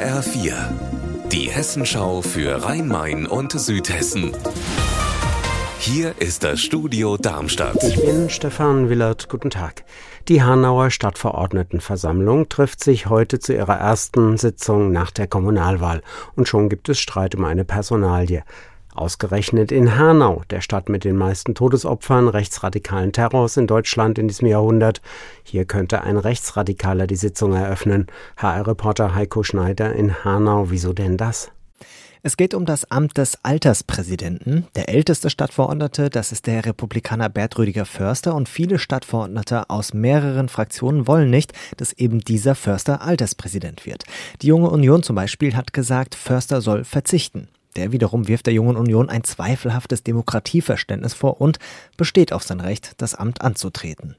HR4, die Hessenschau für Rhein-Main und Südhessen. Hier ist das Studio Darmstadt. Ich bin Stefan Willert. Guten Tag. Die Hanauer Stadtverordnetenversammlung trifft sich heute zu ihrer ersten Sitzung nach der Kommunalwahl. Und schon gibt es Streit um eine Personalie. Ausgerechnet in Hanau, der Stadt mit den meisten Todesopfern rechtsradikalen Terrors in Deutschland in diesem Jahrhundert. Hier könnte ein Rechtsradikaler die Sitzung eröffnen. HR-Reporter Heiko Schneider in Hanau. Wieso denn das? Es geht um das Amt des Alterspräsidenten. Der älteste Stadtverordnete, das ist der Republikaner Bert Rüdiger Förster, und viele Stadtverordnete aus mehreren Fraktionen wollen nicht, dass eben dieser Förster Alterspräsident wird. Die Junge Union zum Beispiel hat gesagt, Förster soll verzichten. Der wiederum wirft der Jungen Union ein zweifelhaftes Demokratieverständnis vor und besteht auf sein Recht, das Amt anzutreten.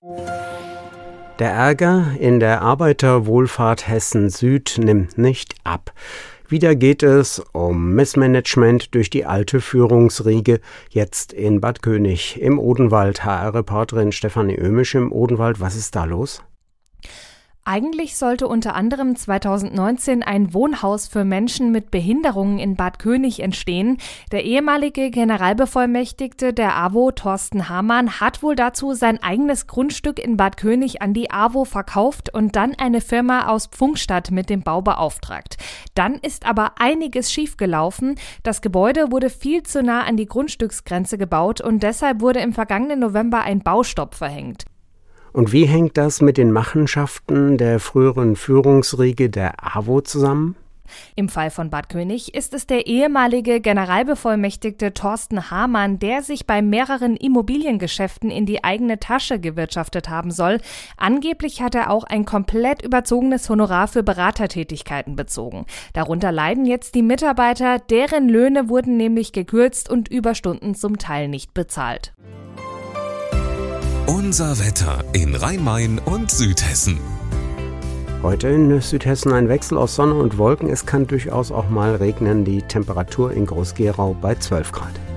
Der Ärger in der Arbeiterwohlfahrt Hessen Süd nimmt nicht ab. Wieder geht es um Missmanagement durch die alte Führungsriege, jetzt in Bad König im Odenwald. HR-Reporterin Stefanie Ömisch im Odenwald. Was ist da los? Eigentlich sollte unter anderem 2019 ein Wohnhaus für Menschen mit Behinderungen in Bad König entstehen. Der ehemalige Generalbevollmächtigte der AWO, Thorsten Hamann, hat wohl dazu sein eigenes Grundstück in Bad König an die AWO verkauft und dann eine Firma aus Pfungstadt mit dem Bau beauftragt. Dann ist aber einiges schiefgelaufen. Das Gebäude wurde viel zu nah an die Grundstücksgrenze gebaut und deshalb wurde im vergangenen November ein Baustopp verhängt. Und wie hängt das mit den Machenschaften der früheren Führungsriege der AWO zusammen? Im Fall von Bad König ist es der ehemalige Generalbevollmächtigte Thorsten Hamann, der sich bei mehreren Immobiliengeschäften in die eigene Tasche gewirtschaftet haben soll. Angeblich hat er auch ein komplett überzogenes Honorar für Beratertätigkeiten bezogen. Darunter leiden jetzt die Mitarbeiter, deren Löhne wurden nämlich gekürzt und Überstunden zum Teil nicht bezahlt. Unser Wetter in Rhein-Main und Südhessen. Heute in Südhessen ein Wechsel aus Sonne und Wolken. Es kann durchaus auch mal regnen. Die Temperatur in Groß-Gerau bei 12 Grad.